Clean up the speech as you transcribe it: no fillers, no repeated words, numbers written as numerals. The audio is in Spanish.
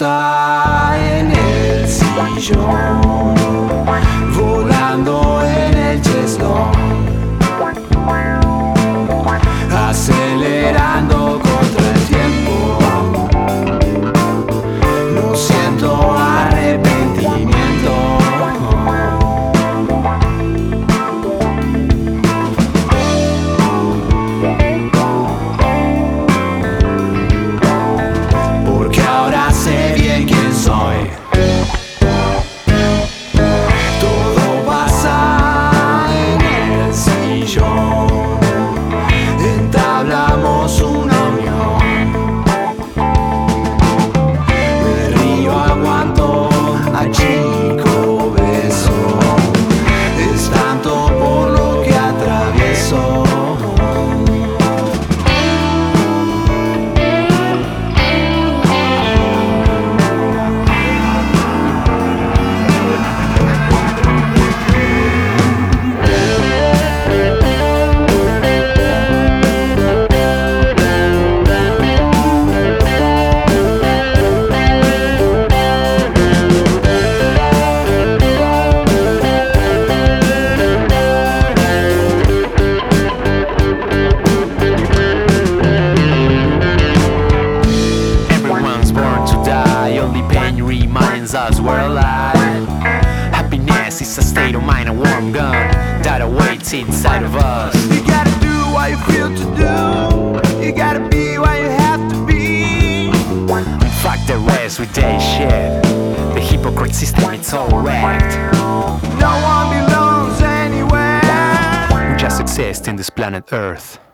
pasa en el sillón, volando en el cheslón, acelerando contra el tiempo. No siento arrepentimiento. Porque ahora sé bien quién soy. Todo pasa en el sillón, entablamos una unión. Me río, aguanto, achico, beso. Es tanto por lo que atravieso. Only pain reminds us we're alive. Happiness is a state of mind, a warm gun that awaits inside of us. You gotta do what you feel to do. You gotta be what you have to be. Fuck the rest with that shit. The hypocrite system, it's all wrecked. No one belongs anywhere. We just exist in this planet Earth.